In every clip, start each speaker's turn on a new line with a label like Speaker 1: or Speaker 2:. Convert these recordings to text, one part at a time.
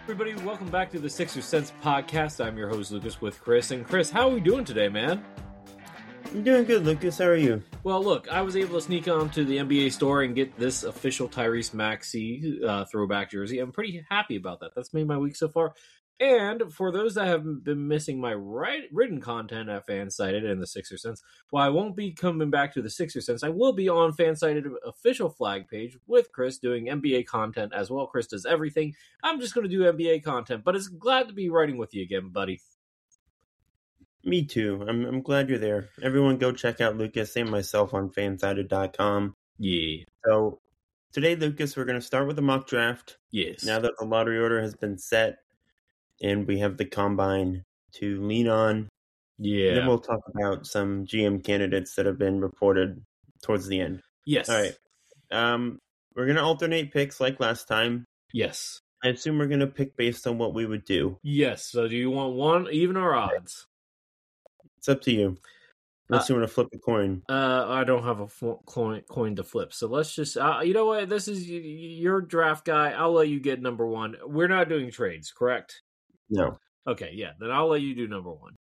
Speaker 1: Everybody, welcome back to the Sixer Sense podcast. I'm your host, Lucas, with Chris. And Chris, how are we doing today, man?
Speaker 2: I'm doing good, Lucas. How are you?
Speaker 1: Well, look, I was able to sneak onto the NBA store and get this official Tyrese Maxey throwback jersey. I'm pretty happy about that. That's made my week so far. And for those that have been missing my written content at Fansided and the Sixer Sense, while I won't be coming back to the Sixer Sense, I will be on Fansided official flag page with Chris doing NBA content as well. Chris does everything. I'm just going to do NBA content, but it's glad to be writing with you again, buddy.
Speaker 2: Me too. I'm glad you're there. Everyone go check out Lucas and myself on fansided.com.
Speaker 1: Yeah.
Speaker 2: So today, Lucas, we're going to start with the mock draft.
Speaker 1: Yes.
Speaker 2: Now that the lottery order has been set and we have the combine to lean on.
Speaker 1: Yeah.
Speaker 2: Then we'll talk about some GM candidates that have been reported towards the end.
Speaker 1: Yes.
Speaker 2: All right. We're going to alternate picks like last time.
Speaker 1: Yes.
Speaker 2: I assume we're going to pick based on what we would do.
Speaker 1: Yes. So do you want one, even or odds?
Speaker 2: It's up to you. Unless you want to flip a coin.
Speaker 1: I don't have a coin to flip. So let's just, you know what? This is your draft guy. I'll let you get number one. We're not doing trades, correct?
Speaker 2: No.
Speaker 1: Okay, yeah. Then I'll let you do number one.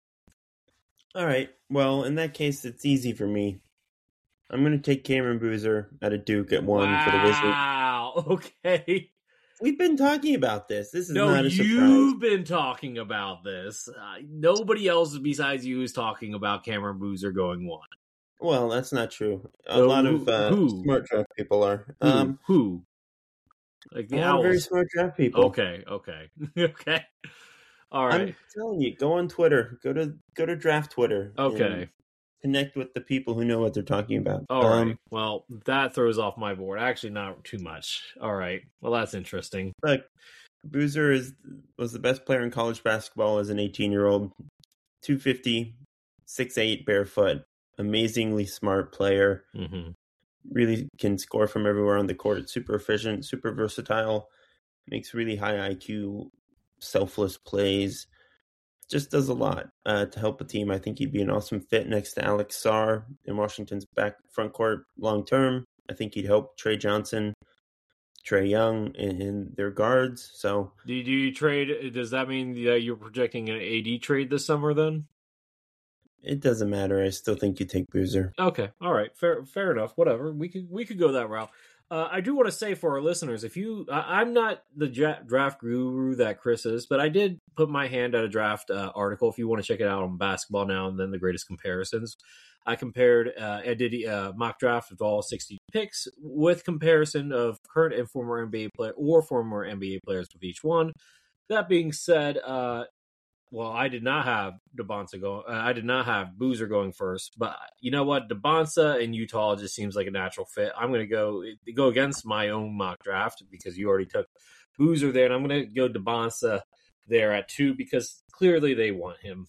Speaker 2: All right. Well, in that case, it's easy for me. I'm going to take Cameron Boozer out of Duke at one for the Wizards.
Speaker 1: Wow. Okay.
Speaker 2: We've been talking about this. This is not a surprise.
Speaker 1: You've been talking about this. Nobody else besides you is talking about Cameron Boozer going one.
Speaker 2: Well, that's not true. A lot of smart draft people are.
Speaker 1: Who? Like the
Speaker 2: a lot of very smart draft people.
Speaker 1: Okay. Okay. All right.
Speaker 2: I'm telling you, go on Twitter. Go to draft Twitter.
Speaker 1: Okay.
Speaker 2: Connect with the people who know what they're talking about.
Speaker 1: All right. Well, that throws off my board. Actually, not too much. All right. Well, that's interesting.
Speaker 2: Look, Boozer was the best player in college basketball as an 18-year-old. 250, 6'8", barefoot. Amazingly smart player.
Speaker 1: Mm-hmm.
Speaker 2: Really can score from everywhere on the court. Super efficient, super versatile. Makes really high IQ, selfless plays. Just does a lot to help a team. I think he'd be an awesome fit next to Alex Sarr in Washington's front court long term. I think he'd help Trey Johnson, Trae Young in their guards. So,
Speaker 1: do you trade? Does that mean that you're projecting an AD trade this summer? Then
Speaker 2: it doesn't matter. I still think you take Boozer.
Speaker 1: Okay, all right, fair enough. Whatever, we could go that route. I do want to say for our listeners, I'm not the draft guru that Chris is, but I did put my hand at a draft article. If you want to check it out on Basketball Now and then the greatest comparisons, I did a mock draft of all 60 picks with comparison of current and former NBA player or former NBA players with each one. That being said, well, I did not have I did not have Boozer going first, but you know what? DeBonsa in Utah just seems like a natural fit. I'm going to go against my own mock draft because you already took Boozer there, and I'm going to go DeBonsa there at 2 because clearly they want him.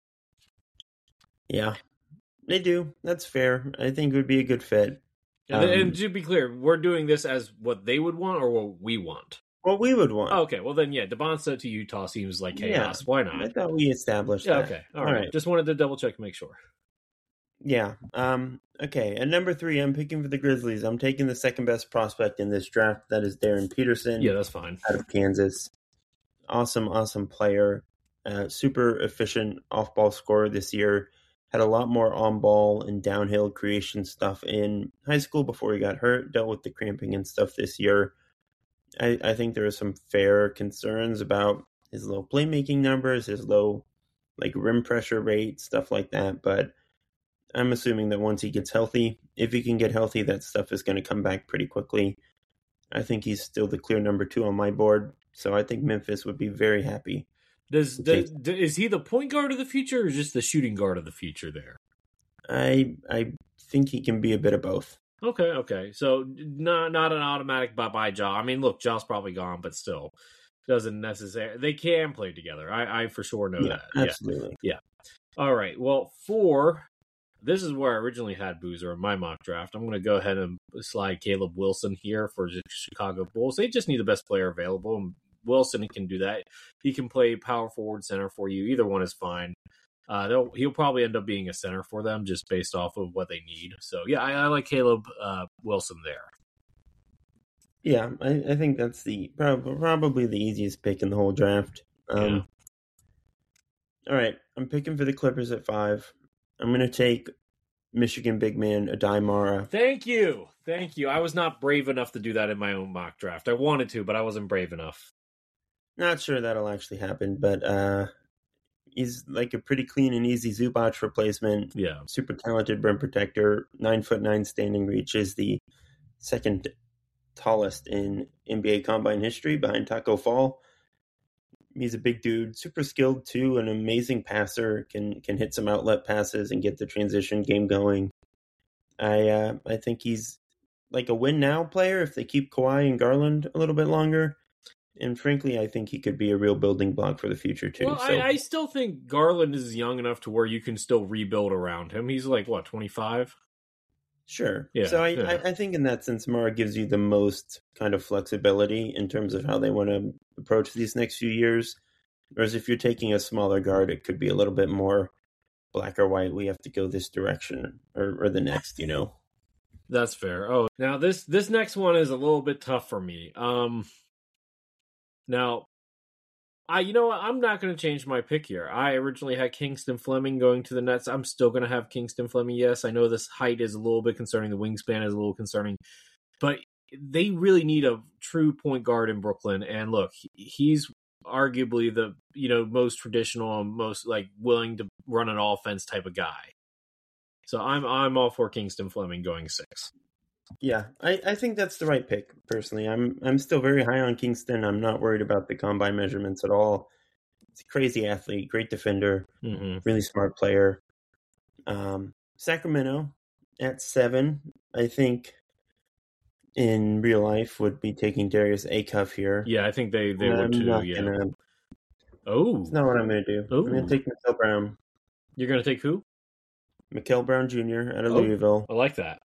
Speaker 2: Yeah, they do. That's fair. I think it would be a good fit.
Speaker 1: And to be clear, we're doing this as what they would want or what we want.
Speaker 2: What we would want.
Speaker 1: Okay, well then, yeah, DeBonsa to Utah seems like chaos. Why not?
Speaker 2: I thought we established that.
Speaker 1: Okay, all right. Just wanted to double check and make sure.
Speaker 2: Yeah. Okay, at number 3, I'm picking for the Grizzlies. I'm taking the second best prospect in this draft. That is Darren Peterson.
Speaker 1: Yeah, that's fine.
Speaker 2: Out of Kansas. Awesome player. Super efficient off-ball scorer this year. Had a lot more on-ball and downhill creation stuff in high school before he got hurt. Dealt with the cramping and stuff this year. I think there are some fair concerns about his low playmaking numbers, his low rim pressure rate, stuff like that. But I'm assuming that once he gets healthy, if he can get healthy, that stuff is going to come back pretty quickly. I think he's still the clear number 2 on my board. So I think Memphis would be very happy.
Speaker 1: Is he the point guard of the future or just the shooting guard of the future there?
Speaker 2: I think he can be a bit of both.
Speaker 1: Okay. So not an automatic bye-bye Ja. I mean, look, Ja's probably gone, but still doesn't necessarily. They can play together. I for sure know that.
Speaker 2: Absolutely.
Speaker 1: Yeah. All right. Well, this is where I originally had Boozer in my mock draft. I'm going to go ahead and slide Caleb Wilson here for the Chicago Bulls. They just need the best player available, and Wilson can do that. He can play power forward, center for you. Either one is fine. He'll probably end up being a center for them just based off of what they need. So, yeah, I like Caleb Wilson there.
Speaker 2: Yeah, I think that's probably the easiest pick in the whole draft.
Speaker 1: Yeah.
Speaker 2: All right, I'm picking for the Clippers at 5. I'm going to take Michigan big man Adai Mara.
Speaker 1: Thank you. I was not brave enough to do that in my own mock draft. I wanted to, but I wasn't brave enough.
Speaker 2: Not sure that'll actually happen, but he's like a pretty clean and easy Zubac replacement.
Speaker 1: Yeah.
Speaker 2: Super talented rim protector. 9'9" standing reach, is the second tallest in NBA Combine history behind Taco Fall. He's a big dude, super skilled too, an amazing passer, can hit some outlet passes and get the transition game going. I think he's like a win now player if they keep Kawhi and Garland a little bit longer. And frankly, I think he could be a real building block for the future too.
Speaker 1: Well, I still think Garland is young enough to where you can still rebuild around him. He's like, what, 25?
Speaker 2: Sure.
Speaker 1: Yeah.
Speaker 2: So I think in that sense, Mara gives you the most kind of flexibility in terms of how they want to approach these next few years. Whereas if you're taking a smaller guard, it could be a little bit more black or white. We have to go this direction or the next,
Speaker 1: That's fair. Oh, now this next one is a little bit tough for me. Now, you know what? I'm not going to change my pick here. I originally had Kingston Fleming going to the Nets. I'm still going to have Kingston Fleming. Yes, I know this height is a little bit concerning. The wingspan is a little concerning. But they really need a true point guard in Brooklyn. And look, he's arguably the most traditional and most like willing to run an offense type of guy. So I'm all for Kingston Fleming going 6.
Speaker 2: Yeah, I think that's the right pick, personally. I'm still very high on Kingston. I'm not worried about the combine measurements at all. He's a crazy athlete, great defender, really smart player. Sacramento at 7, I think in real life would be taking Darius Acuff here.
Speaker 1: Yeah, I think they would too.
Speaker 2: It's not what I'm going to do. I'm going to take Mikal Brown.
Speaker 1: You're going to take who?
Speaker 2: Mikal Brown Jr. out of Louisville.
Speaker 1: I like that.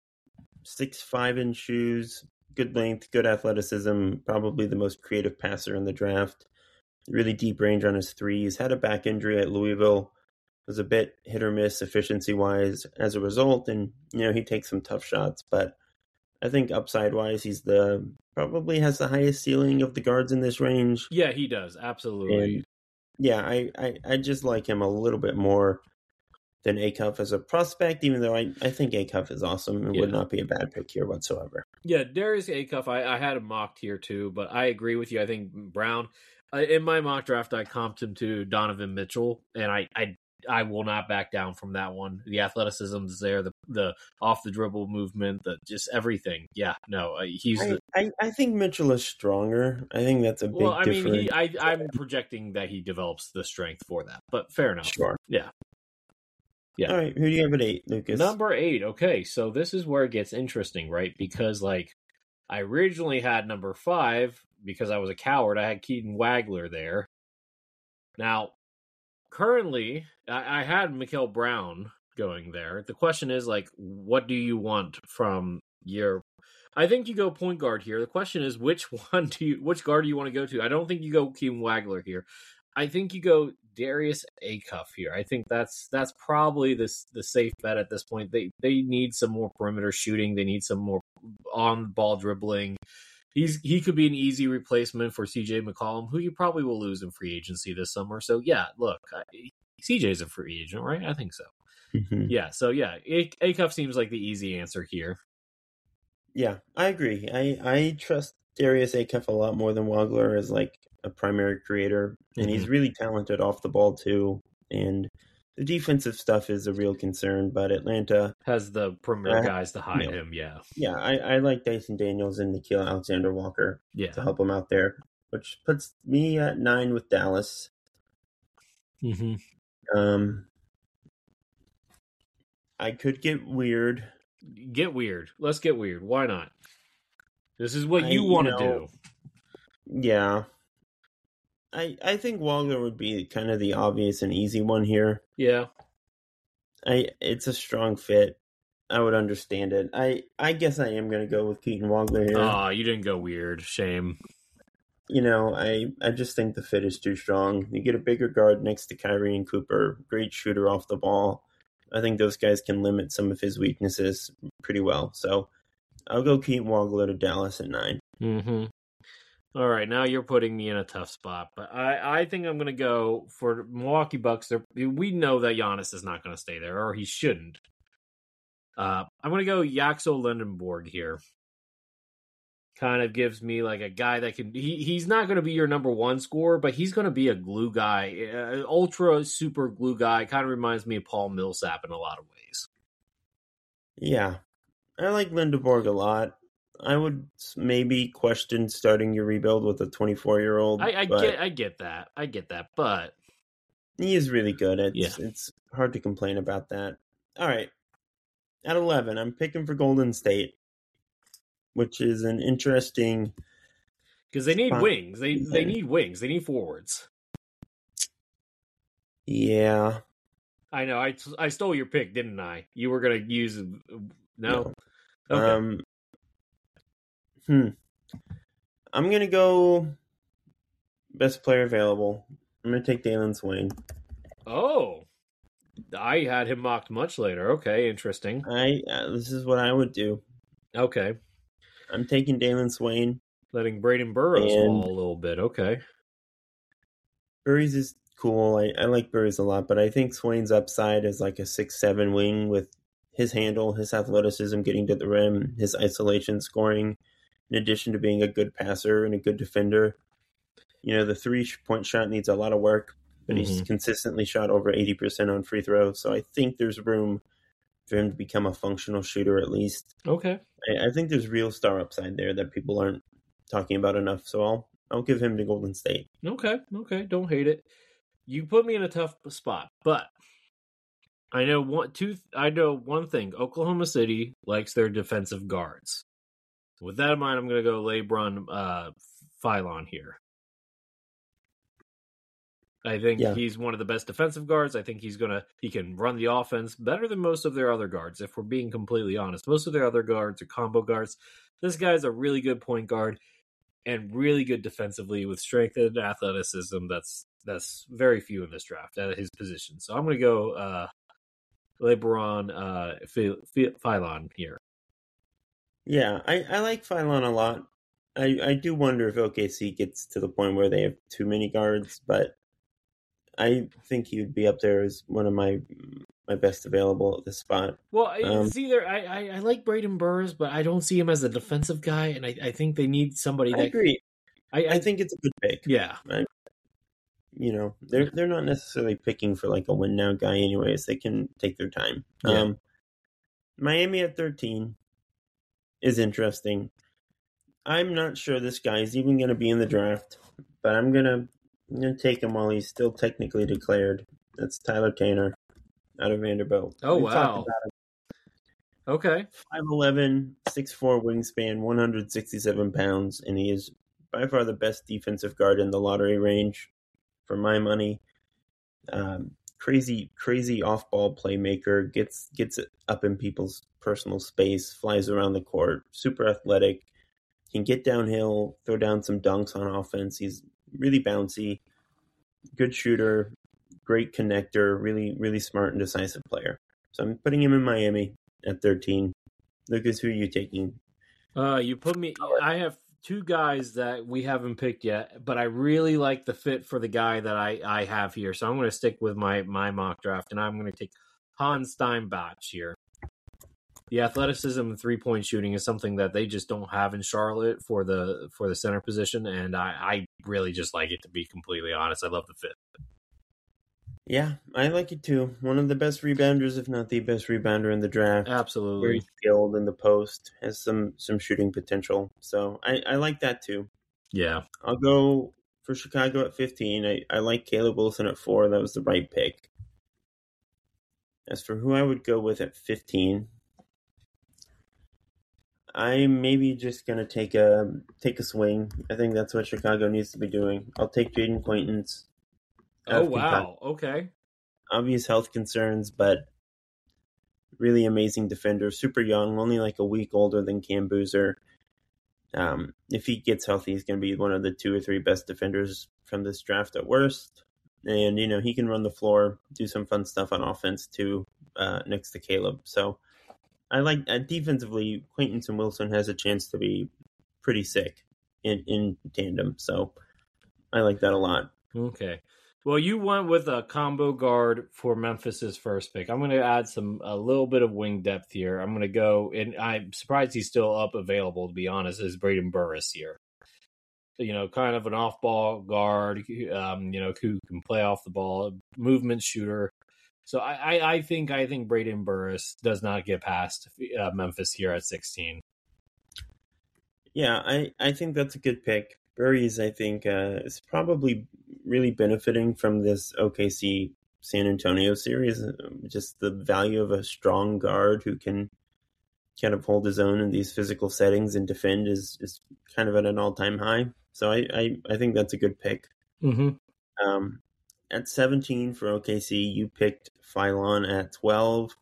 Speaker 2: 6'5" in shoes, good length, good athleticism, probably the most creative passer in the draft. Really deep range on his threes. Had a back injury at Louisville. Was a bit hit or miss efficiency-wise as a result, and he takes some tough shots, but I think upside-wise, he's probably has the highest ceiling of the guards in this range.
Speaker 1: Yeah, he does. Absolutely.
Speaker 2: And yeah, I just like him a little bit more than Acuff as a prospect, even though I think Acuff is awesome and would not be a bad pick here whatsoever.
Speaker 1: Yeah, Darius Acuff, I had him mocked here too, but I agree with you. I think Brown, in my mock draft, I comped him to Donovan Mitchell, and I will not back down from that one. The athleticism is there, the off the dribble movement, just everything. Yeah, no,
Speaker 2: I think Mitchell is stronger. I think that's a big difference.
Speaker 1: Mean, I'm projecting that he develops the strength for that, but fair enough.
Speaker 2: Sure.
Speaker 1: Yeah.
Speaker 2: All right, who do you have at 8, Lucas?
Speaker 1: Number 8. Okay, so this is where it gets interesting, right? Because I originally had number 5 because I was a coward. I had Keaton Wagler there. Now, currently, I had Mikal Brown going there. The question is what do you want from your? I think you go point guard here. The question is which guard do you want to go to? I don't think you go Keaton Wagler here. I think you go Darius Acuff here. I think that's probably the safe bet at this point. They need some more perimeter shooting. They need some more on ball dribbling. He could be an easy replacement for CJ McCollum, who you probably will lose in free agency this summer. So yeah, look, CJ's a free agent, right? I think so.
Speaker 2: Mm-hmm.
Speaker 1: Yeah. So yeah, Acuff seems like the easy answer here.
Speaker 2: Yeah, I agree. I trust Darius Acuff a lot more than Wagler as a primary creator, and he's really talented off the ball too. And the defensive stuff is a real concern, but Atlanta
Speaker 1: has the perimeter guys to hide him. Yeah,
Speaker 2: I like Dyson Daniels and Nickeil Alexander-Walker to help him out there, which puts me at 9 with Dallas. I could get weird.
Speaker 1: Get weird. Let's get weird. Why not? This is what you want to do.
Speaker 2: Yeah. I think Wagler would be kind of the obvious and easy one here.
Speaker 1: Yeah.
Speaker 2: It's a strong fit. I would understand it. I guess I am going to go with Keaton Wagler here.
Speaker 1: Oh, you didn't go weird. Shame.
Speaker 2: I just think the fit is too strong. You get a bigger guard next to Kyrie and Cooper, great shooter off the ball. I think those guys can limit some of his weaknesses pretty well. So I'll go Keaton Wagler to Dallas at 9.
Speaker 1: Mm-hmm. All right, now you're putting me in a tough spot, but I think I'm going to go for Milwaukee Bucks. We know that Giannis is not going to stay there, or he shouldn't. I'm going to go Yaxel Lindenborg here. Kind of gives me like a guy that can. He's not going to be your number one scorer, but he's going to be a glue guy, ultra super glue guy. Kind of reminds me of Paul Millsap in a lot of ways.
Speaker 2: Yeah, I like Lindeborg a lot. I would maybe question starting your rebuild with a 24-year-old.
Speaker 1: I get that, but
Speaker 2: he is really good. It's hard to complain about that. All right, at 11, I'm picking for Golden State, which is an interesting
Speaker 1: because they need wings. They need wings. They need forwards.
Speaker 2: Yeah,
Speaker 1: I know. I stole your pick, didn't I? You were gonna use no.
Speaker 2: Okay. I'm gonna go best player available. I'm gonna take Dalen Swain.
Speaker 1: Oh, I had him mocked much later. Okay, interesting.
Speaker 2: This is what I would do.
Speaker 1: Okay,
Speaker 2: I'm taking Dalen Swain,
Speaker 1: letting Braden Burrows fall a little bit. Okay,
Speaker 2: Burries is cool. I like Burries a lot, but I think Swain's upside is like a 6'7" wing with his handle, his athleticism, getting to the rim, his isolation scoring, in addition to being a good passer and a good defender. You know, the 3-point shot needs a lot of work, but he's consistently shot over 80% on free throws. So I think there's room for him to become a functional shooter at least.
Speaker 1: Okay.
Speaker 2: I think there's real star upside there that people aren't talking about enough. So I'll give him to Golden State.
Speaker 1: Okay. Don't hate it. You put me in a tough spot, but I know one thing. Oklahoma City likes their defensive guards. With that in mind, I'm going to go LeBron Philon here. I think he's one of the best defensive guards. I think he can run the offense better than most of their other guards, if we're being completely honest. Most of their other guards are combo guards. This guy's a really good point guard and really good defensively with strength and athleticism. That's very few in this draft at his position. So I'm going to go LeBron Philon here.
Speaker 2: Yeah, I like Philon a lot. I do wonder if OKC gets to the point where they have too many guards, but I think he would be up there as one of my best available at this spot.
Speaker 1: Well, it's either I like Braden Burrs, but I don't see him as a defensive guy, and I think they need somebody. I
Speaker 2: agree. I think it's a good pick.
Speaker 1: Yeah,
Speaker 2: you know, they're not necessarily picking for like a win now guy, anyways. They can take their time.
Speaker 1: Yeah.
Speaker 2: Miami at 13 is interesting. I'm not sure this guy is even going to be in the draft, but I'm gonna take him while he's still technically declared. That's Tyler Tanner out of Vanderbilt.
Speaker 1: Oh, wow. Okay.
Speaker 2: 5'11", 6'4" wingspan, 167 pounds, and he is by far the best defensive guard in the lottery range for my money. Crazy off-ball playmaker, gets it up in people's personal space, flies around the court, super athletic, can get downhill, throw down some dunks on offense. He's really bouncy, good shooter, great connector, really, really smart and decisive player. So I'm putting him in Miami at 13. Lucas, who are you taking?
Speaker 1: You put me. I have two guys that we haven't picked yet, but I really like the fit for the guy that I have here. So I'm going to stick with my mock draft, and I'm going to take Hans Steinbach here. The athleticism and 3-point shooting is something that they just don't have in Charlotte for the center position, and I really just like it, to be completely honest. I love the fit.
Speaker 2: Yeah, I like it too. One of the best rebounders, if not the best rebounder in the draft.
Speaker 1: Absolutely.
Speaker 2: Very skilled in the post, has some shooting potential. So I like that too.
Speaker 1: Yeah.
Speaker 2: I'll go for Chicago at 15. I like Caleb Wilson at 4. That was the right pick. As for who I would go with at 15, I'm maybe just gonna take a swing. I think that's what Chicago needs to be doing. I'll take Jaden Quaintance.
Speaker 1: Oh wow! Okay.
Speaker 2: Obvious health concerns, but really amazing defender. Super young, only like a week older than Cam Boozer. If he gets healthy, he's going to be one of the 2 or 3 best defenders from this draft at worst. And he can run the floor, do some fun stuff on offense too, next to Caleb. So I like defensively, Quaintance and Wilson has a chance to be pretty sick. in tandem. So I like that a lot.
Speaker 1: Okay. Well, you went with a combo guard for Memphis's first pick. I'm going to add a little bit of wing depth here. I'm going to go, and I'm surprised he's still available, to be honest, is Braden Burris here. Kind of an off-ball guard, who can play off the ball, movement shooter. So I think Braden Burris does not get past Memphis here at 16.
Speaker 2: Yeah, I think that's a good pick. Burris, I think, is probably really benefiting from this OKC San Antonio series. Just the value of a strong guard who can kind of hold his own in these physical settings and defend is kind of at an all-time high. So I think that's a good pick.
Speaker 1: Mm-hmm.
Speaker 2: At 17 for OKC, you picked Phylon at 12.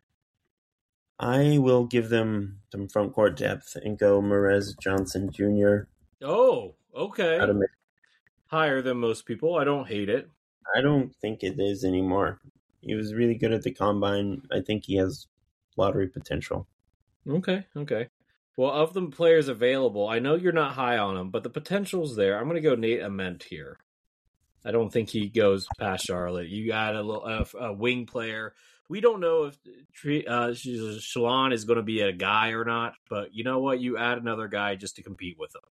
Speaker 2: I will give them some front court depth and go Merez Johnson Jr.
Speaker 1: Oh, okay. Higher than most people. I don't hate it.
Speaker 2: I don't think it is anymore. He was really good at the combine. I think he has lottery potential.
Speaker 1: Okay. Well, of the players available, I know you're not high on him, but the potential's there. I'm going to go Nate Ament here. I don't think he goes past Charlotte. You add a wing player. We don't know if Shalon is going to be a guy or not, but you know what? You add another guy just to compete with him.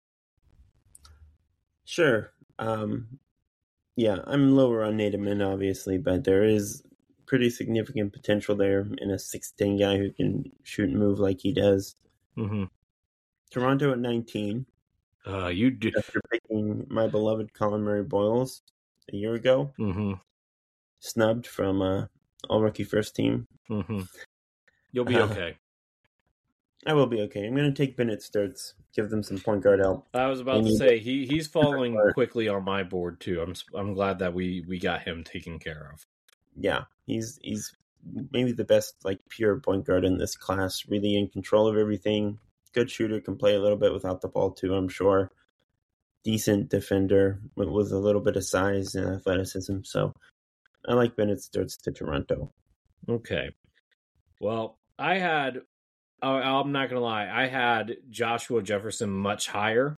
Speaker 2: Sure. Yeah, I'm lower on Nate Ament, obviously, but there is pretty significant potential there in a 6'10" guy who can shoot and move like he does.
Speaker 1: Mm-hmm.
Speaker 2: Toronto at 19.
Speaker 1: You do.
Speaker 2: After picking my beloved Colin Murray-Boyles a year ago.
Speaker 1: Mm-hmm.
Speaker 2: Snubbed from all-rookie first team.
Speaker 1: Mm-hmm. You'll be okay.
Speaker 2: I will be okay. I'm going to take Bennett Sturts. Give them some point guard help.
Speaker 1: I was about to say, he's following quickly on my board, too. I'm glad that we got him taken care of.
Speaker 2: Yeah, he's maybe the best pure point guard in this class. Really in control of everything. Good shooter, can play a little bit without the ball too, I'm sure. Decent defender with a little bit of size and athleticism. So I like Bennett Sturts to Toronto.
Speaker 1: Okay. Well, I'm not going to lie. I had Joshua Jefferson much higher.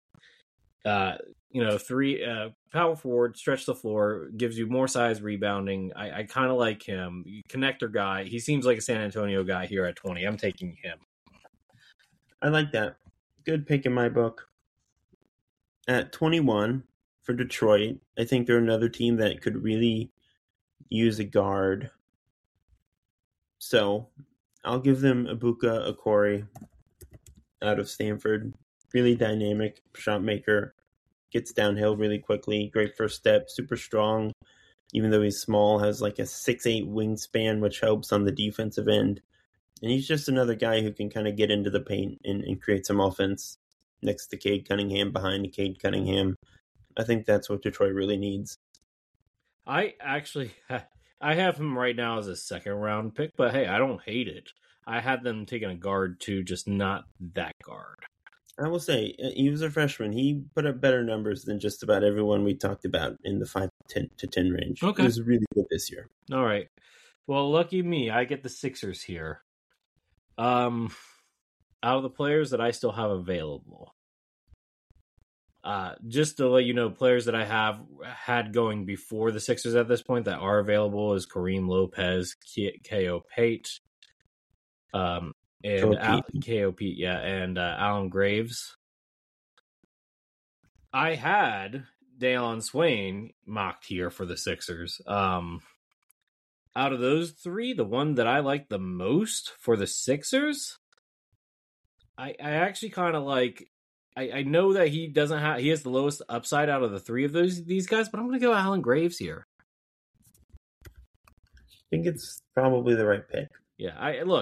Speaker 1: Three power forward, stretch the floor, gives you more size, rebounding. I kind of like him. Connector guy. He seems like a San Antonio guy here at 20. I'm taking him.
Speaker 2: I like that. Good pick in my book. At 21 for Detroit, I think they're another team that could really use a guard. So I'll give them Ibuka Okori out of Stanford. Really dynamic shot maker. Gets downhill really quickly. Great first step. Super strong. Even though he's small, has a 6'8" wingspan, which helps on the defensive end. And he's just another guy who can kind of get into the paint and create some offense next to Cade Cunningham, behind Cade Cunningham. I think that's what Detroit really needs.
Speaker 1: I have him right now as a second-round pick, but hey, I don't hate it. I had them taking a guard too, just not that guard.
Speaker 2: I will say, he was a freshman. He put up better numbers than just about everyone we talked about in the 5 to 10 range.
Speaker 1: Okay.
Speaker 2: He was really good this year.
Speaker 1: All right. Well, lucky me. I get the Sixers here. Out of the players that I still have available, just to let you know, players that I have had going before the Sixers at this point that are available is Kareem Lopez, K.O. Pate, and K.O. Pete, yeah, and Alan Graves. I had Dalen Swain mocked here for the Sixers. Out of those three, the one that I like the most for the Sixers, I actually kind of like. I know that he has the lowest upside out of the three of these guys, but I'm going to go Alan Graves here.
Speaker 2: I think it's probably the right pick.
Speaker 1: Yeah, Go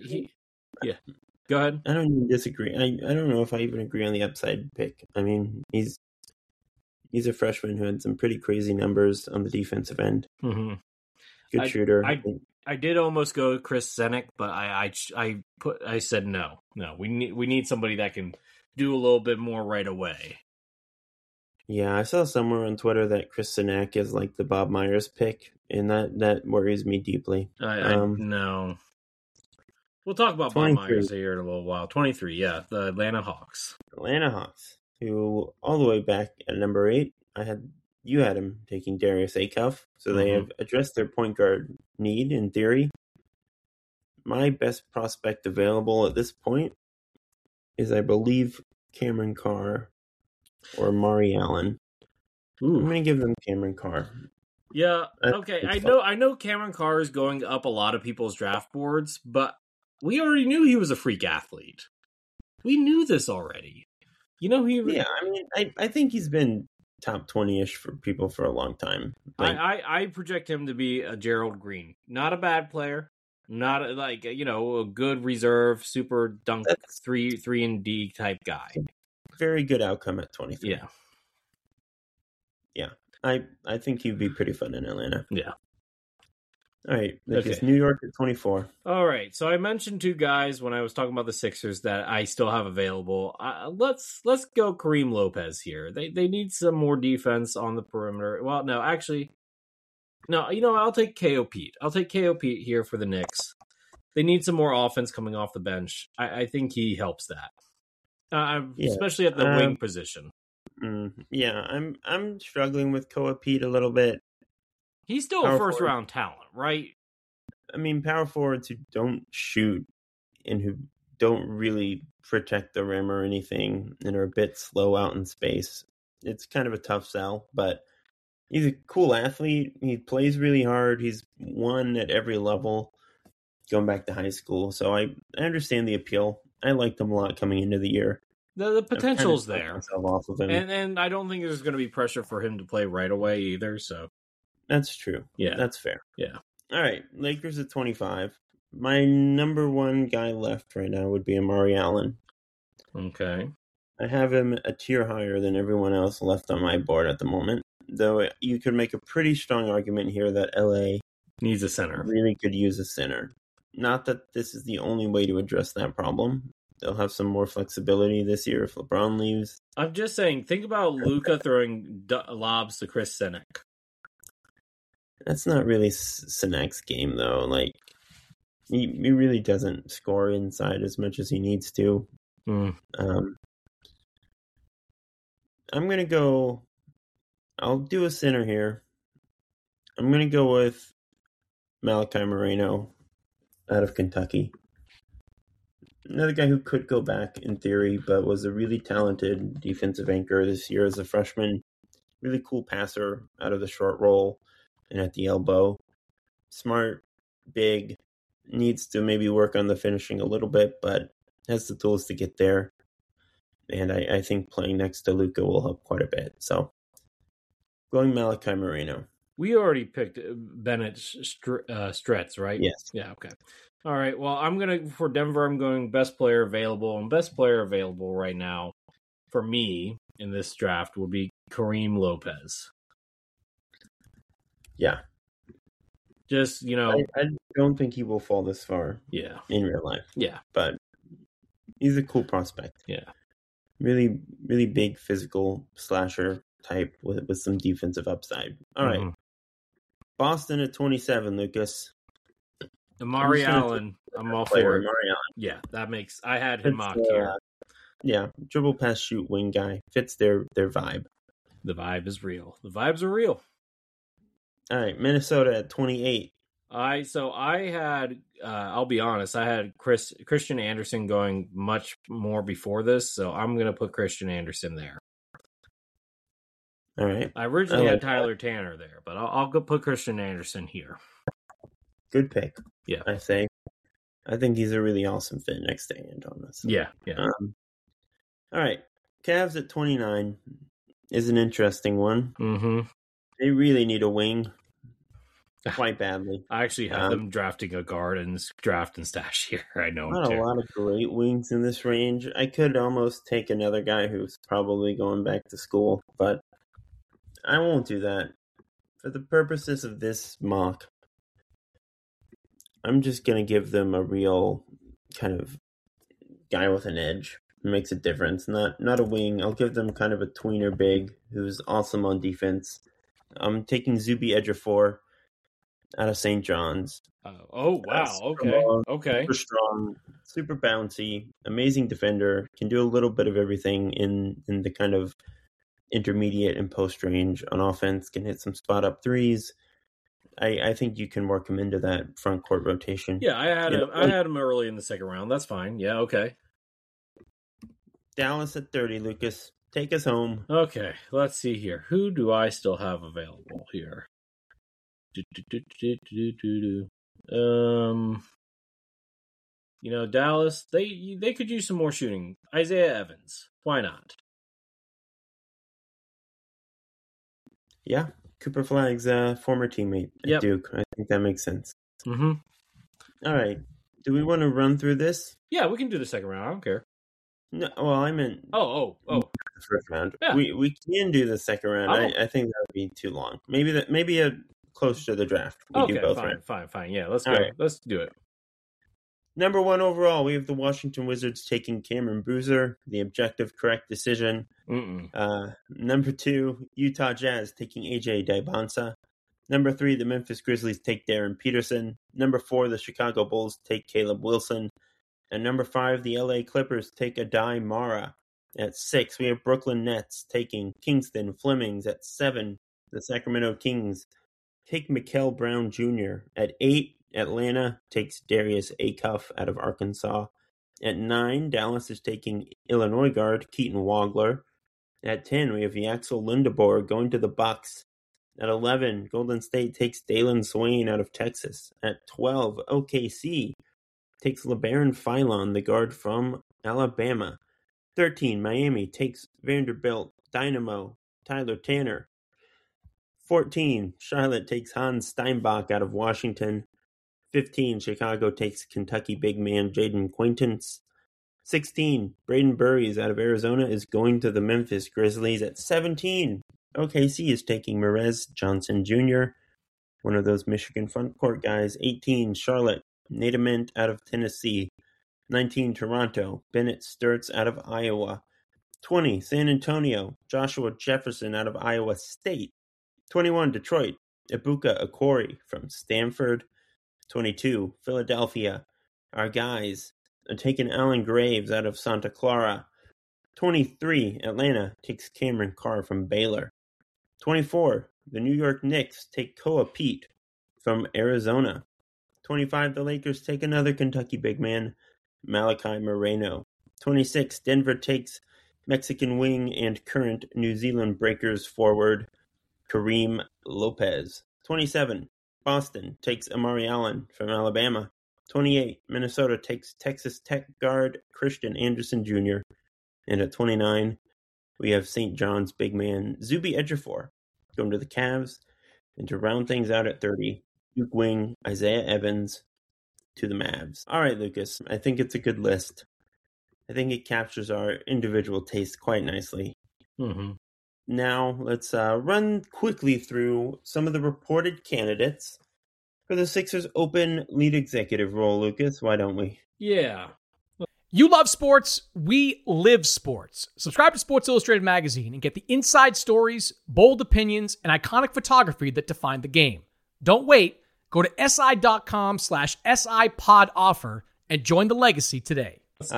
Speaker 1: ahead.
Speaker 2: I don't even disagree. I don't know if I even agree on the upside pick. I mean, he's a freshman who had some pretty crazy numbers on the defensive end.
Speaker 1: Mm-hmm.
Speaker 2: Good shooter.
Speaker 1: I did almost go Chris Senek, but I said no. We need somebody that can do a little bit more right away.
Speaker 2: Yeah, I saw somewhere on Twitter that Chris Senek is like the Bob Myers pick, and that worries me deeply.
Speaker 1: No. We'll talk about 23. Bob Myers here in a little while. 23, yeah, the Atlanta Hawks.
Speaker 2: Atlanta Hawks. who all the way back at number 8, you had him taking Darius Acuff, so they have addressed their point guard need in theory. My best prospect available at this point is, I believe, Cameron Carr or Mari Allen.
Speaker 1: Ooh.
Speaker 2: I'm going to give them Cameron Carr.
Speaker 1: Yeah, okay. I know Cameron Carr is going up a lot of people's draft boards, but we already knew he was a freak athlete. We knew this already. Yeah,
Speaker 2: I mean, I think he's been top 20-ish for people for a long time.
Speaker 1: I project him to be a Gerald Green. Not a bad player. Not a good reserve, super dunk, 3-and-D type guy.
Speaker 2: Very good outcome at 23.
Speaker 1: Yeah.
Speaker 2: Yeah. I think he'd be pretty fun in Atlanta.
Speaker 1: Yeah.
Speaker 2: All right. It's New York at 24.
Speaker 1: All right. So I mentioned 2 guys when I was talking about the Sixers that I still have available. Let's go Kareem Lopez here. They need some more defense on the perimeter. Well, no, actually, no. I'll take KO Pete. I'll take KO Pete here for the Knicks. They need some more offense coming off the bench. I think he helps that, especially at the wing position.
Speaker 2: Yeah, I'm struggling with Koa Pete a little bit.
Speaker 1: He's still a first-round talent, right?
Speaker 2: I mean, power forwards who don't shoot and who don't really protect the rim or anything and are a bit slow out in space, it's kind of a tough sell, but he's a cool athlete. He plays really hard. He's won at every level going back to high school, so I understand the appeal. I liked him a lot coming into the year.
Speaker 1: The potential's there.
Speaker 2: Off of him.
Speaker 1: And I don't think there's going to be pressure for him to play right away either, so.
Speaker 2: That's true.
Speaker 1: Yeah.
Speaker 2: That's fair.
Speaker 1: Yeah.
Speaker 2: All right. Lakers at 25. My number one guy left right now would be Amari Allen.
Speaker 1: Okay.
Speaker 2: I have him a tier higher than everyone else left on my board at the moment, though you could make a pretty strong argument here that LA
Speaker 1: needs a center.
Speaker 2: Really could use a center. Not that this is the only way to address that problem. They'll have some more flexibility this year if LeBron leaves.
Speaker 1: I'm just saying, think about Luka throwing lobs to Chris Sinek.
Speaker 2: That's not really Sinek's game, though. Like, he really doesn't score inside as much as he needs to. I'm going to go... I'll do a center here. I'm going to go with Malachi Moreno out of Kentucky. Another guy who could go back in theory, but was a really talented defensive anchor this year as a freshman. Really cool passer out of the short roll and at the elbow. Smart, big, needs to maybe work on the finishing a little bit, but has the tools to get there. And I think playing next to Luka will help quite a bit. So, going Malachi Moreno.
Speaker 1: We already picked Bennett Stretz, right?
Speaker 2: Yes.
Speaker 1: Yeah, okay. All right, well, for Denver, I'm going best player available. And best player available right now for me in this draft would be Kareem Lopez.
Speaker 2: Yeah.
Speaker 1: Just,
Speaker 2: I don't think he will fall this far.
Speaker 1: Yeah.
Speaker 2: In real life.
Speaker 1: Yeah.
Speaker 2: But he's a cool prospect.
Speaker 1: Yeah.
Speaker 2: Really, really big physical slasher type with some defensive upside. All right. Boston at 27, Lucas.
Speaker 1: Amari Allen. I'm all for it.
Speaker 2: Amari Allen.
Speaker 1: Yeah, that makes... I had him mocked here.
Speaker 2: Yeah, dribble, pass, shoot, wing guy. Fits their vibe.
Speaker 1: The vibe is real. The vibes are real.
Speaker 2: All right, Minnesota at 28.
Speaker 1: I had, I'll be honest, I had Christian Anderson going much more before this, so I'm going to put Christian Anderson there.
Speaker 2: All right.
Speaker 1: I originally had Tyler Tanner there, but I'll go put Christian Anderson here.
Speaker 2: Good pick.
Speaker 1: Yeah.
Speaker 2: I think he's a really awesome fit next to Andonis.
Speaker 1: Yeah.
Speaker 2: All right. Cavs at 29 is an interesting one.
Speaker 1: Mm-hmm.
Speaker 2: They really need a wing quite badly.
Speaker 1: I actually have them drafting a guard in this draft and stash here. I know.
Speaker 2: Not a lot of great wings in this range. I could almost take another guy who's probably going back to school, but I won't do that. For the purposes of this mock, I'm just going to give them a real kind of guy with an edge. It makes a difference. Not a wing. I'll give them kind of a tweener big who's awesome on defense. I'm taking Zuby Ejiofor. out of St. John's.
Speaker 1: Oh, wow.
Speaker 2: Super
Speaker 1: Okay.
Speaker 2: long,
Speaker 1: Okay.
Speaker 2: super strong, super bouncy, amazing defender. Can do a little bit of everything in the kind of intermediate and post range on offense. Can hit some spot up threes. I think you can work him into that front court rotation.
Speaker 1: Yeah, I had him early in the second round. That's fine. Yeah, okay.
Speaker 2: Dallas at 30, Lucas. Take us home.
Speaker 1: Okay, let's see here. Who do I still have available here? Dallas, they could use some more shooting. Isaiah Evans. Why not?
Speaker 2: Yeah, Cooper Flag's former teammate at Duke. I think that makes sense.
Speaker 1: Mm-hmm.
Speaker 2: All right. Do we want to run through this?
Speaker 1: Yeah, we can do the second round. I don't care.
Speaker 2: No, well, I meant
Speaker 1: the
Speaker 2: first round.
Speaker 1: Yeah.
Speaker 2: We can do the second round. I think that would be too long. Maybe close to the draft. We do both
Speaker 1: fine. Yeah, let's go. Right. Let's do it.
Speaker 2: Number 1 overall, we have the Washington Wizards taking Cameron Boozer, the objective correct decision. Number 2, Utah Jazz taking AJ Dybonsa. Number 3, the Memphis Grizzlies take Darren Peterson. Number 4, the Chicago Bulls take Caleb Wilson. And number 5, the LA Clippers take Adai Mara. At 6, we have Brooklyn Nets taking Kingston Flemings. At 7, the Sacramento Kings take Mikal Brown Jr. At 8, Atlanta takes Darius Acuff out of Arkansas. At 9, Dallas is taking Illinois guard Keaton Wagler. At 10, we have Yaxel Lindeborg going to the Bucks. At 11, Golden State takes Dalen Swain out of Texas. At 12, OKC takes LeBaron Philon, the guard from Alabama. 13, Miami takes Vanderbilt Dynamo Tyler Tanner. 14, Charlotte takes Hans Steinbach out of Washington. 15, Chicago takes Kentucky big man Jaden Quaintance. 16, Braden Burries out of Arizona is going to the Memphis Grizzlies. At 17, OKC is taking Merez Johnson Jr., one of those Michigan front court guys. 18, Charlotte, Nate Ament out of Tennessee. 19, Toronto, Bennett Sturts out of Iowa. 20, San Antonio, Joshua Jefferson out of Iowa State. 21, Detroit, Ibuka Okori from Stanford. 22, Philadelphia, our guys are taking Alan Graves out of Santa Clara. 23, Atlanta takes Cameron Carr from Baylor. 24, the New York Knicks take Koa Pete from Arizona. 25, the Lakers take another Kentucky big man, Malachi Moreno. 26, Denver takes Mexican wing and current New Zealand Breakers forward, Kareem Lopez. 27, Boston takes Amari Allen from Alabama. 28, Minnesota takes Texas Tech guard Christian Anderson Jr. And at 29, we have St. John's big man Zuby Ejiofor going to the Cavs. And to round things out at 30, Duke wing Isaiah Evans to the Mavs. All right, Lucas, I think it's a good list. I think it captures our individual taste quite nicely.
Speaker 1: Mm-hmm.
Speaker 2: Now, let's run quickly through some of the reported candidates for the Sixers open lead executive role, Lucas. Why don't we?
Speaker 1: Yeah.
Speaker 3: You love sports. We live sports. Subscribe to Sports Illustrated magazine and get the inside stories, bold opinions, and iconic photography that define the game. Don't wait. Go to si.com/SIPod offer and join the legacy today.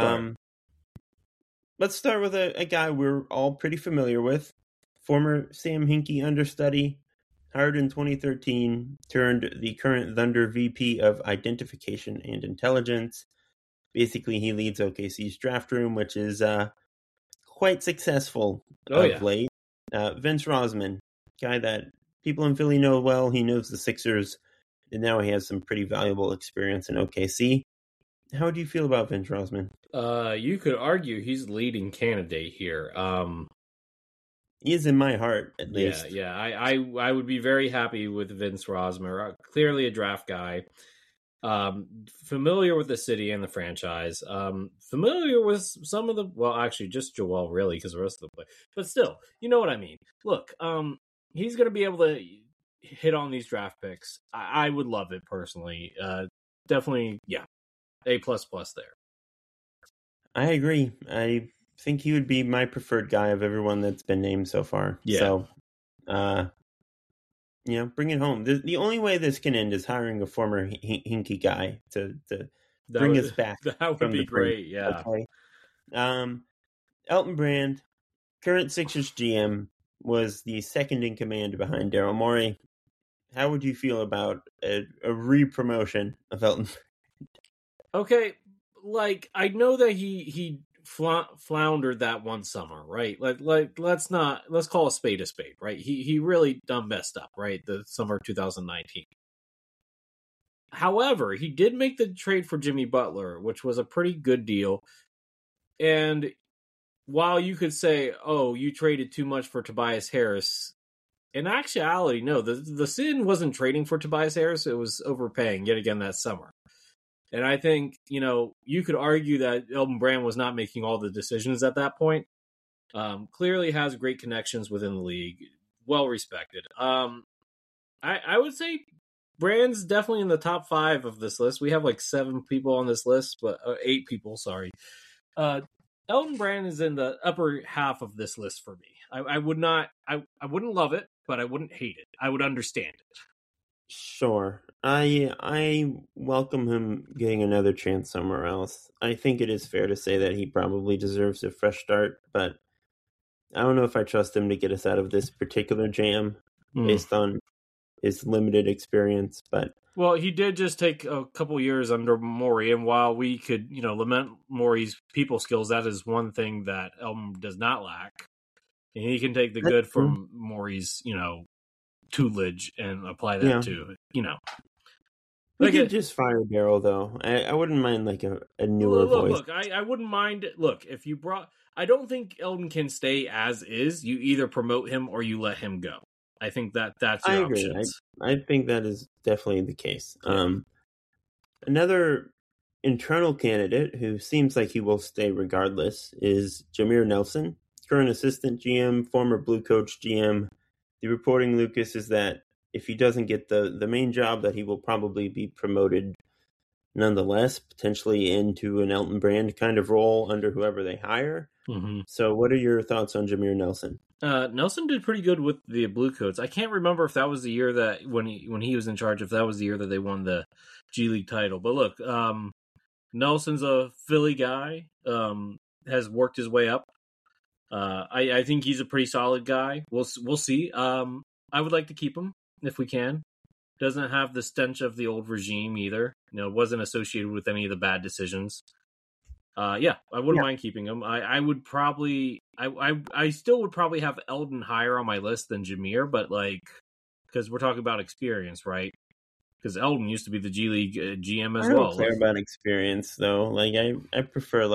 Speaker 2: Let's start with a guy we're all pretty familiar with. Former Sam Hinkie understudy, hired in 2013, turned the current Thunder VP of Identification and Intelligence. Basically, he leads OKC's draft room, which is quite successful late. Vince Rosman, guy that people in Philly know well. He knows the Sixers, and now he has some pretty valuable experience in OKC. How do you feel about Vince Rosman?
Speaker 1: You could argue he's leading candidate here.
Speaker 2: He is in my heart, at least.
Speaker 1: Yeah. I would be very happy with Vince Rosmer. Clearly a draft guy. Familiar with the city and the franchise. Familiar with some of the... Well, actually, just Joel, really, because the rest of the play. But still, you know what I mean. Look, he's going to be able to hit on these draft picks. I would love it, personally. Definitely, yeah. A++ there.
Speaker 2: I agree. I think he would be my preferred guy of everyone that's been named so far.
Speaker 1: Yeah.
Speaker 2: So, bring it home. The only way this can end is hiring a former Hinkie guy to bring us back.
Speaker 1: That would be great. Yeah.
Speaker 2: Okay. Elton Brand, current Sixers GM, was the second in command behind Daryl Morey. How would you feel about a re-promotion of Elton?
Speaker 1: Okay, like I know that he floundered that one summer, right? Let's call a spade, right? He really done messed up, right? The summer of 2019. However, he did make the trade for Jimmy Butler, which was a pretty good deal. And while you could say, "Oh, you traded too much for Tobias Harris," in actuality, no. The sin wasn't trading for Tobias Harris; it was overpaying yet again that summer. And I think, you could argue that Elton Brand was not making all the decisions at that point. Clearly has great connections within the league. Well respected. I would say Brand's definitely in the top 5 of this list. We have like 7 people on this list, but 8 people, sorry. Elton Brand is in the upper half of this list for me. I wouldn't love it, but I wouldn't hate it. I would understand it.
Speaker 2: Sure. I welcome him getting another chance somewhere else. I think it is fair to say that he probably deserves a fresh start, but I don't know if I trust him to get us out of this particular jam based on his limited experience. But
Speaker 1: well, he did just take a couple years under Morey, and while we could, lament Morey's people skills, that is one thing that Elton does not lack. And he can take the good from Morey's, tutelage and apply that to,
Speaker 2: We could just fire Daryl, though. I wouldn't mind like a newer voice.
Speaker 1: Look, I wouldn't mind. Look, if you I don't think Elton can stay as is. You either promote him or you let him go. I think that's your options.
Speaker 2: I think that is definitely the case. Another internal candidate who seems like he will stay regardless is Jameer Nelson, current assistant GM, former Blue Coach GM. The reporting, Lucas, is that if he doesn't get the main job, that he will probably be promoted nonetheless, potentially into an Elton Brand kind of role under whoever they hire.
Speaker 1: Mm-hmm.
Speaker 2: So what are your thoughts on Jameer Nelson?
Speaker 1: Nelson did pretty good with the Blue Coats. I can't remember if that was the year that when he was in charge, if that was the year that they won the G League title. But look, Nelson's a Philly guy, has worked his way up. I think he's a pretty solid guy. We'll see. I would like to keep him if we can. Doesn't have the stench of the old regime either. Wasn't associated with any of the bad decisions. I wouldn't mind keeping him. I would probably, I still would probably have Elton higher on my list than Jameer, but because we're talking about experience, right? Because Elton used to be the G League GM as well.
Speaker 2: I don't care about experience though. I prefer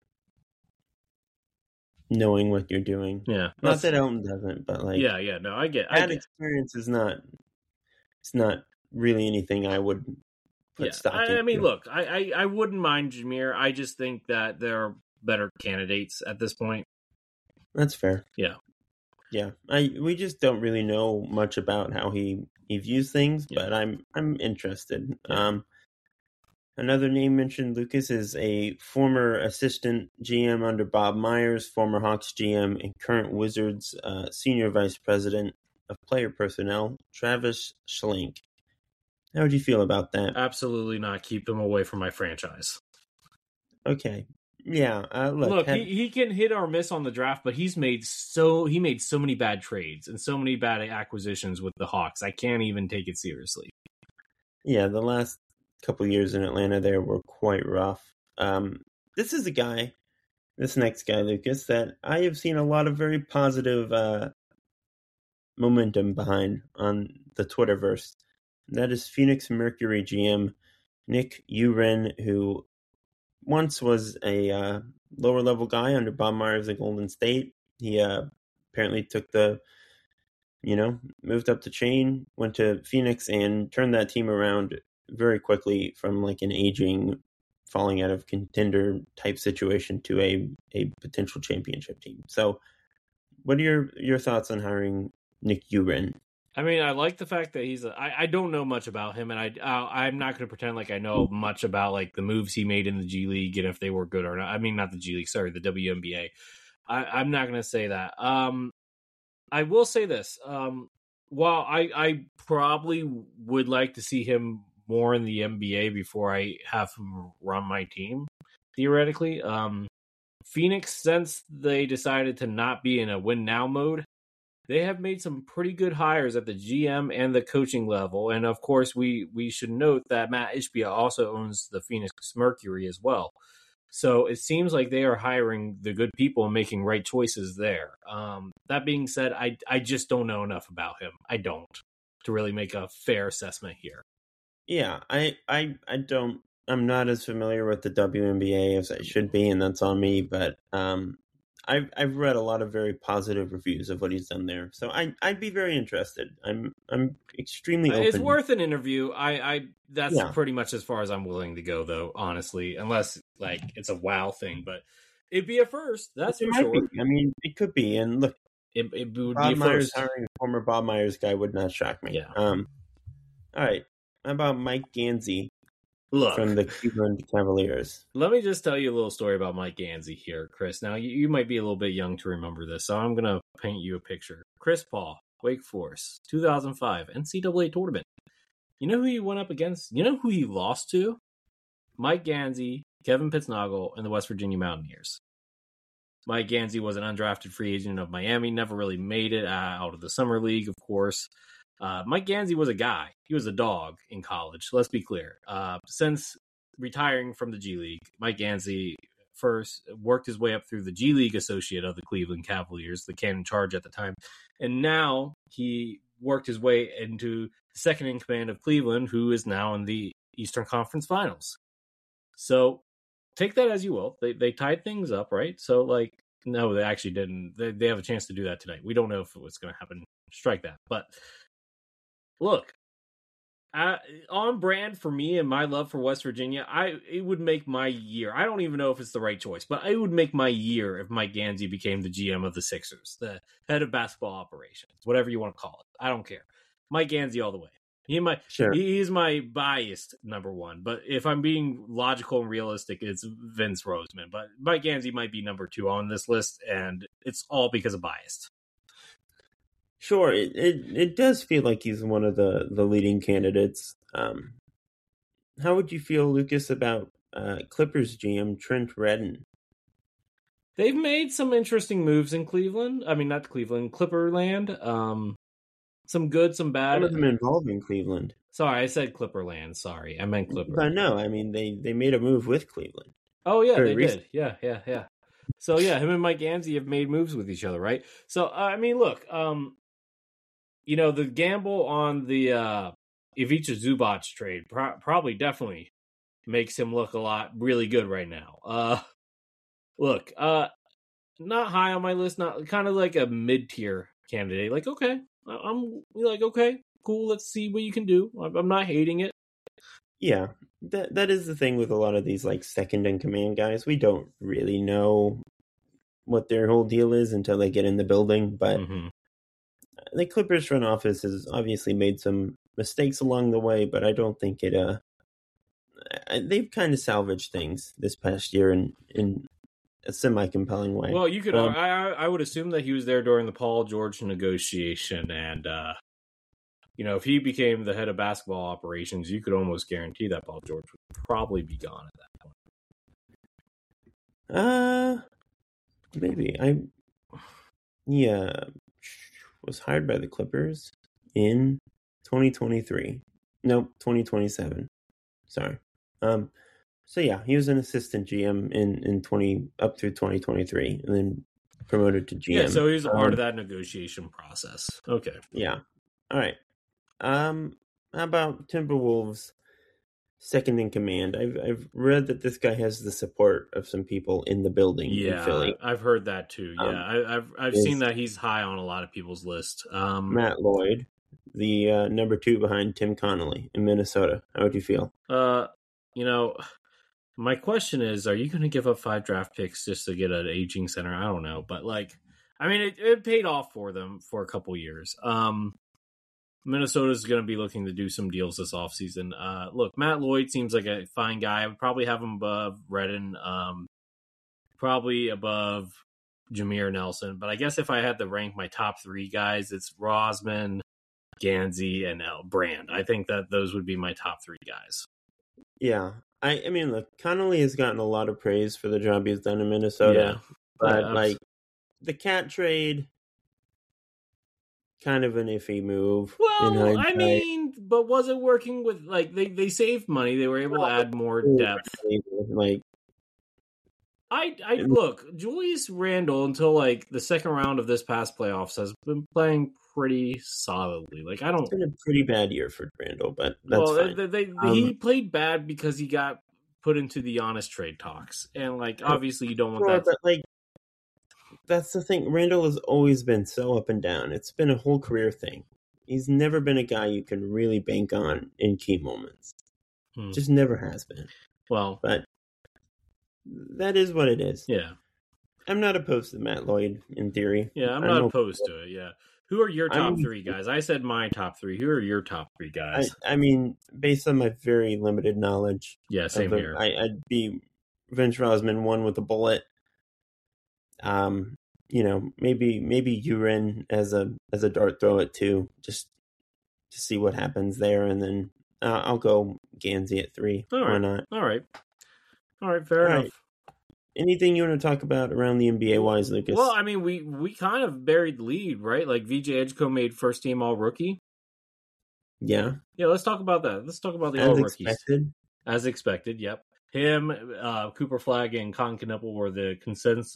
Speaker 2: knowing what you're doing.
Speaker 1: Yeah,
Speaker 2: not that Elton doesn't, but
Speaker 1: no, I get.
Speaker 2: Experience is not. It's not really anything I would.
Speaker 1: I mean, look, I wouldn't mind Jameer. I just think that there are better candidates at this point.
Speaker 2: That's fair.
Speaker 1: Yeah.
Speaker 2: We just don't really know much about how he views things, but I'm interested.
Speaker 1: Yeah.
Speaker 2: Another name mentioned, Lucas, is a former assistant GM under Bob Myers, former Hawks GM, and current Wizards senior vice president of player personnel, Travis Schlenk. How would you feel about that?
Speaker 1: Absolutely not. Keep him away from my franchise.
Speaker 2: Okay. Yeah.
Speaker 1: Look, he can hit or miss on the draft, but he made so many bad trades and so many bad acquisitions with the Hawks. I can't even take it seriously.
Speaker 2: Yeah, the last couple years in Atlanta there were quite rough. This next guy, Lucas, that I have seen a lot of very positive momentum behind on the Twitterverse. That is Phoenix Mercury GM Nick Uren, who once was a lower level guy under Bob Myers at Golden State. He apparently took moved up the chain, went to Phoenix, and turned that team around very quickly from an aging, falling out of contender type situation to a potential championship team. So what are your thoughts on hiring Nick Uren?
Speaker 1: I mean, I like the fact that he's I don't know much about him, and I'm not going to pretend like I know much about the moves he made in the G League and if they were good or not. I mean, not the G League, sorry, the WNBA. I'm not going to say that. I will say this. while I probably would like to see him more in the NBA before I have him run my team, theoretically. Phoenix, since they decided to not be in a win now mode, they have made some pretty good hires at the GM and the coaching level. And of course, we should note that Matt Ishbia also owns the Phoenix Mercury as well. So it seems like they are hiring the good people and making right choices there. That being said, I just don't know enough about him. I don't, to really make a fair assessment here.
Speaker 2: Yeah, I don't. I'm not as familiar with the WNBA as I should be, and that's on me. But I've read a lot of very positive reviews of what he's done there, so I'd be very interested. I'm extremely open.
Speaker 1: It's worth an interview. That's pretty much as far as I'm willing to go, though. Honestly, unless like it's a wow thing, but it'd be a first. That's for sure.
Speaker 2: I mean, it could be. And look,
Speaker 1: it would
Speaker 2: Bob
Speaker 1: be a
Speaker 2: Myers
Speaker 1: first.
Speaker 2: hiring a former Bob Myers guy would not shock me.
Speaker 1: Yeah.
Speaker 2: All right. How about Mike Gansey?
Speaker 1: Look,
Speaker 2: from the Cleveland Cavaliers.
Speaker 1: Let me just tell you a little story about Mike Gansey here, Chris. Now, you might be a little bit young to remember this, so I'm going to paint you a picture. Chris Paul, Wake Forest, 2005, NCAA tournament. You know who he went up against? You know who he lost to? Mike Gansey, Kevin Pittsnogle, and the West Virginia Mountaineers. Mike Gansey was an undrafted free agent of Miami, never really made it out of the Summer League, of course. Mike Gansey was a guy. He was a dog in college. Let's be clear. Since retiring from the G League, Mike Gansey first worked his way up through the G League associate of the Cleveland Cavaliers, the Cannon Charge at the time. And now he worked his way into second in command of Cleveland, who is now in the Eastern Conference Finals. So take that as you will. They tied things up, right? So, like, no, they actually didn't. They have a chance to do that tonight. We don't know if what's going to happen. Strike that. But look, on brand for me and my love for West Virginia, it would make my year. I don't even know if it's the right choice, but it would make my year if Mike Gansey became the GM of the Sixers, the head of basketball operations, whatever you want to call it. I don't care. Mike Gansey all the way. He's my biased number one, but if I'm being logical and realistic, it's Vince Roseman. But Mike Gansey might be number 2 on this list, and it's all because of bias.
Speaker 2: Sure, it does feel like he's one of the leading candidates. How would you feel, Lucas, about Clippers GM Trent Redden?
Speaker 1: They've made some interesting moves in Cleveland. I mean, not Cleveland, Clipperland. Some good, some bad.
Speaker 2: Some of them involving Cleveland.
Speaker 1: Sorry, I said Clipperland. Sorry, I meant Clipper.
Speaker 2: But no, I mean, they made a move with Cleveland.
Speaker 1: Oh, yeah, they did. Yeah. So, yeah, him and Mike Gansey have made moves with each other, right? So, I mean, look, the gamble on the Ivica Zubac trade probably definitely makes him look really good right now. Look, not high on my list, not kind of like a mid-tier candidate. Like, okay, I'm like, okay, cool. Let's see what you can do. I'm not hating it.
Speaker 2: Yeah, that is the thing with a lot of these like second in command guys. We don't really know what their whole deal is until they get in the building. But the Clippers front office has obviously made some mistakes along the way, but I don't think it. They've kind of salvaged things this past year in a semi-compelling way.
Speaker 1: Well, you could. I would assume that he was there during the Paul George negotiation, and if he became the head of basketball operations, you could almost guarantee that Paul George would probably be gone at that point.
Speaker 2: Maybe was hired by the Clippers in 2023. Nope, 2027. Sorry. So yeah, he was an assistant GM in up through 2023, and then promoted to GM.
Speaker 1: Yeah, so he's a part of that negotiation process. Okay.
Speaker 2: Yeah. All right. How about Timberwolves second in command? I've read that this guy has the support of some people in the building in Philly.
Speaker 1: I've heard that too. Yeah, I've seen that he's high on a lot of people's list.
Speaker 2: Matt Lloyd, the number 2 behind Tim Connolly in Minnesota. How would you feel?
Speaker 1: My question is, are you going to give up 5 draft picks just to get an aging center? I don't know, but it paid off for them for a couple years. Minnesota's going to be looking to do some deals this offseason. Look, Matt Lloyd seems like a fine guy. I would probably have him above Redden, probably above Jameer Nelson. But I guess if I had to rank my top 3 guys, it's Rosman, Gansey, and Brand. I think that those would be my top 3 guys.
Speaker 2: Yeah. I mean, look, Connolly has gotten a lot of praise for the job he's done in Minnesota.
Speaker 1: Yeah.
Speaker 2: But, like, the Cat trade, kind of an iffy move.
Speaker 1: Well, I mean, but was it working with, like, they saved money. They were able to add more depth.
Speaker 2: Like,
Speaker 1: I look, Julius Randle, until, like, the second round of this past playoffs, has been playing pretty solidly. Like,
Speaker 2: it's been a pretty bad year for Randle, but that's fine.
Speaker 1: He played bad because he got put into the Giannis trade talks. And, like, obviously you don't want that.
Speaker 2: But, like, that's the thing. Randle has always been so up and down. It's been a whole career thing. He's never been a guy you can really bank on in key moments. Just never has been.
Speaker 1: Well,
Speaker 2: but that is what it is.
Speaker 1: Yeah.
Speaker 2: I'm not opposed to Matt Lloyd in theory.
Speaker 1: Yeah, I'm not opposed to it. Yeah. Who are your top 3 guys? I said my top 3. Who are your top 3 guys?
Speaker 2: I mean, based on my very limited knowledge.
Speaker 1: Yeah, same here.
Speaker 2: I'd be Vince Rosman, one with a bullet. Maybe Urin as a dart throw it too, just to see what happens there, and then I'll go Gansey at 3.
Speaker 1: All right.
Speaker 2: Why not?
Speaker 1: All right. Fair enough.
Speaker 2: Anything you want to talk about around the NBA wise, Lucas?
Speaker 1: Well, I mean, we kind of buried the lead, right? Like VJ Edgecombe made first team all rookie.
Speaker 2: Yeah.
Speaker 1: Yeah. Let's talk about that. Let's talk about the all rookies. As expected. Yep. Him, Cooper Flagg, and Colin Knuppel were the consensus.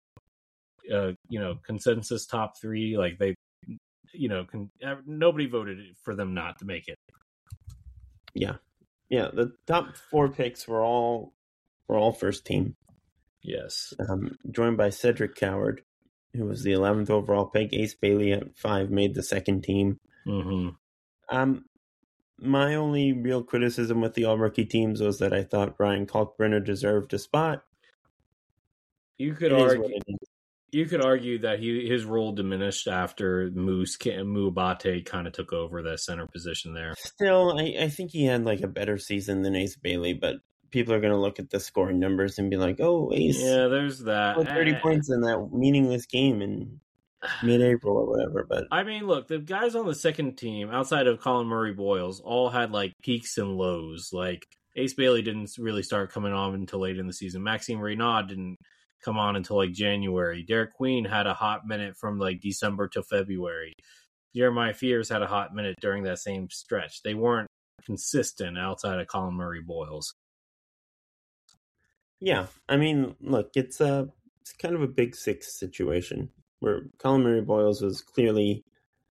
Speaker 1: Consensus top 3. Like they, nobody voted for them not to make it.
Speaker 2: Yeah. The top 4 picks were all first team.
Speaker 1: Yes.
Speaker 2: Joined by Cedric Coward, who was the 11th overall pick. Ace Bailey at 5 made the second team.
Speaker 1: Mm-hmm.
Speaker 2: My only real criticism with the all rookie teams was that I thought Ryan Kalkbrenner deserved a spot.
Speaker 1: You could argue that his role diminished after Muabate kind of took over the center position there.
Speaker 2: Still, I think he had like a better season than Ace Bailey, but people are going to look at the scoring numbers and be like, "Oh, Ace,
Speaker 1: yeah, there's that
Speaker 2: 30 points in that meaningless game in mid-April or whatever." But
Speaker 1: I mean, look, the guys on the second team outside of Colin Murray Boyles all had like peaks and lows. Like Ace Bailey didn't really start coming on until late in the season. Maxime Reynaud didn't come on until like January. Derek Queen had a hot minute from like December to February. Jeremiah Fears had a hot minute during that same stretch. They weren't consistent outside of Colin Murray Boyles.
Speaker 2: Yeah, I mean, look, it's kind of a Big Six situation where Colin Murray Boyles was clearly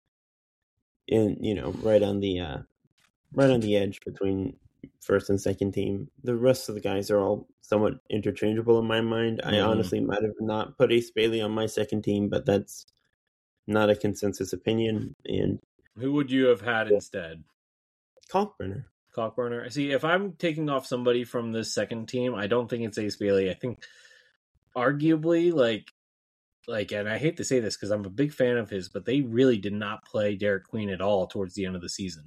Speaker 2: right on the edge between first and second team. The rest of the guys are all somewhat interchangeable in my mind. I honestly might have not put Ace Bailey on my second team, but that's not a consensus opinion. And
Speaker 1: who would you have had instead?
Speaker 2: Kalkbrenner.
Speaker 1: See, if I'm taking off somebody from this second team, I don't think it's Ace Bailey. I think arguably like, and I hate to say this because I'm a big fan of his, but they really did not play Derek Queen at all towards the end of the season.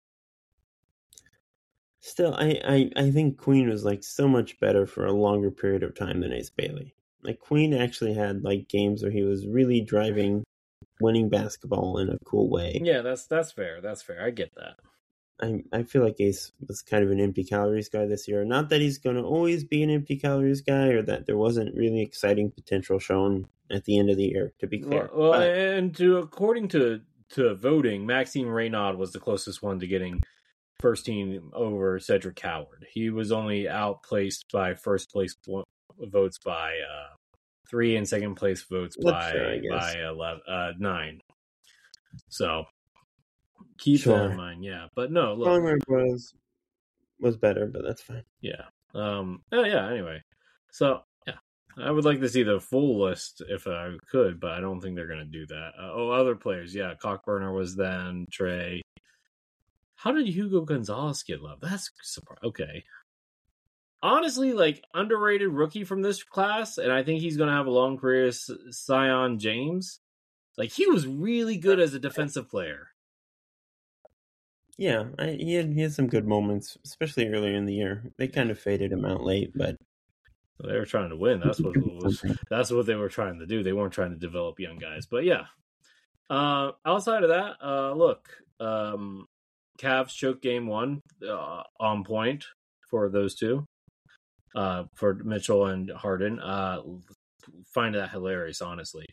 Speaker 2: Still, I think Queen was like so much better for a longer period of time than Ace Bailey. Like Queen actually had like games where he was really driving, winning basketball in a cool way.
Speaker 1: Yeah, that's fair. That's fair. I get that.
Speaker 2: I feel like Ace was kind of an empty calories guy this year. Not that he's going to always be an empty calories guy, or that there wasn't really exciting potential shown at the end of the year. To be clear,
Speaker 1: according to voting, Maxime Reynaud was the closest one to getting first team over Cedric Coward. He was only outplaced by first place votes by 3 and second place votes by 9. So keep that in mind, yeah. But no, look,
Speaker 2: Colin was better, but that's fine.
Speaker 1: Yeah. Anyway, so yeah, I would like to see the full list if I could, but I don't think they're going to do that. Other players, yeah. Kalkbrenner was then Trey. How did Hugo Gonzalez get love? That's surprising. Okay. Honestly, like, underrated rookie from this class, and I think he's going to have a long career, Zion James. Like, he was really good as a defensive player.
Speaker 2: Yeah, he had some good moments, especially earlier in the year. They kind of faded him out late, but
Speaker 1: they were trying to win. That's what they were trying to do. They weren't trying to develop young guys. But yeah, Outside of that, look, Cavs choke game 1 on point for those two. For Mitchell and Harden. Find that hilarious, honestly.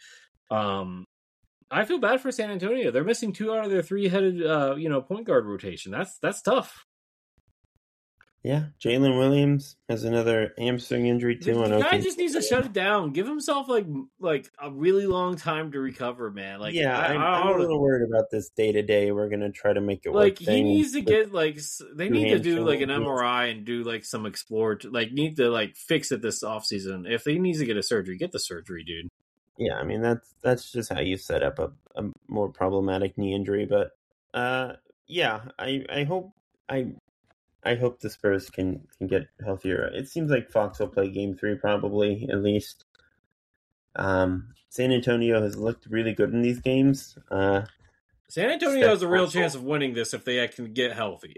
Speaker 1: I feel bad for San Antonio. They're missing 2 out of their 3-headed point guard rotation. That's tough.
Speaker 2: Yeah, Jalen Williams has another hamstring injury too.
Speaker 1: The guy just needs to shut it down. Give himself like a really long time to recover, man. Like,
Speaker 2: yeah, I'm a little worried about this day to day. We're gonna try to make it work.
Speaker 1: Like, he needs to get they need to do like an MRI and do like some need to like fix it this offseason. If he needs to get a surgery, get the surgery, dude.
Speaker 2: Yeah, I mean that's just how you set up a more problematic knee injury. But yeah, I hope the Spurs can get healthier. It seems like Fox will play game 3 probably, at least. San Antonio has looked really good in these games.
Speaker 1: San Antonio has a real chance of winning this if they can get healthy.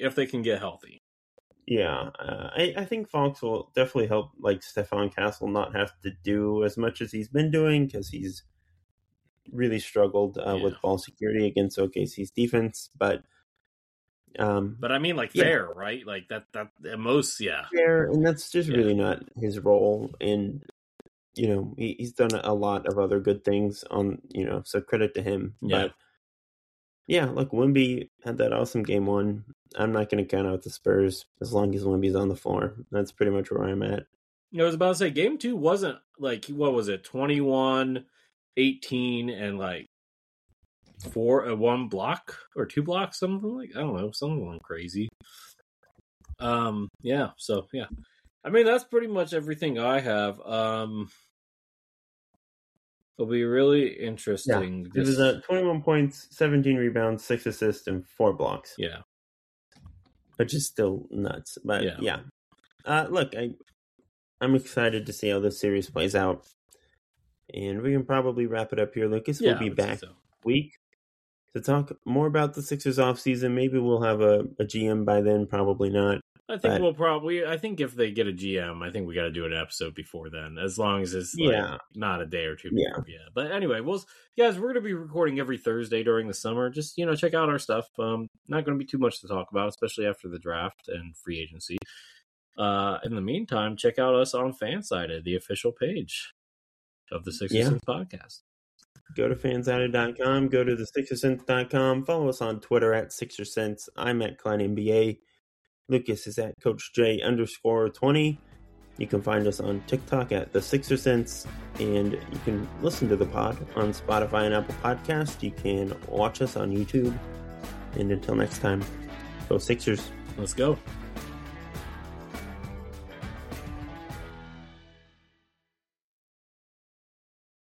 Speaker 2: Yeah, I think Fox will definitely help like Stefan Castle not have to do as much as he's been doing, because he's really struggled with ball security against OKC's defense. But
Speaker 1: I mean, like, fair, right? Like that at most,
Speaker 2: fair, and that's just really not his role. And he's done a lot of other good things on, so credit to him.
Speaker 1: Yeah.
Speaker 2: But yeah, look, Wemby had that awesome game 1. I'm not going to count out the Spurs as long as Wemby's on the floor. That's pretty much where I'm at.
Speaker 1: I was about to say, game 2 wasn't like, what was it, 21, 18, and like 1 block or 2 blocks, something like, I don't know, something crazy. Yeah. So yeah, I mean, that's pretty much everything I have. It'll be really interesting.
Speaker 2: Yeah. It was 21 points, 17 rebounds, 6 assists, and 4 blocks.
Speaker 1: Yeah,
Speaker 2: which is still nuts. But yeah. Look, I'm excited to see how this series plays out, and we can probably wrap it up here. Lucas, we'll be back week to talk more about the Sixers offseason. Maybe we'll have a GM by then. Probably not.
Speaker 1: I think I think if they get a GM, I think we got to do an episode before then, as long as it's not a day or 2 before. Yeah. But anyway, guys, we're going to be recording every Thursday during the summer. Just, check out our stuff. Not going to be too much to talk about, especially after the draft and free agency. In the meantime, check out us on Fansided, the official page of the Sixers Sense podcast.
Speaker 2: Go to fansided.com, go to the SixerSense.com, follow us on Twitter at SixerSense. I'm at KleinNBA. Lucas is at CoachJ_20. You can find us on TikTok at The Sixer Sense, and you can listen to the pod on Spotify and Apple Podcasts. You can watch us on YouTube. And until next time, go Sixers.
Speaker 1: Let's go.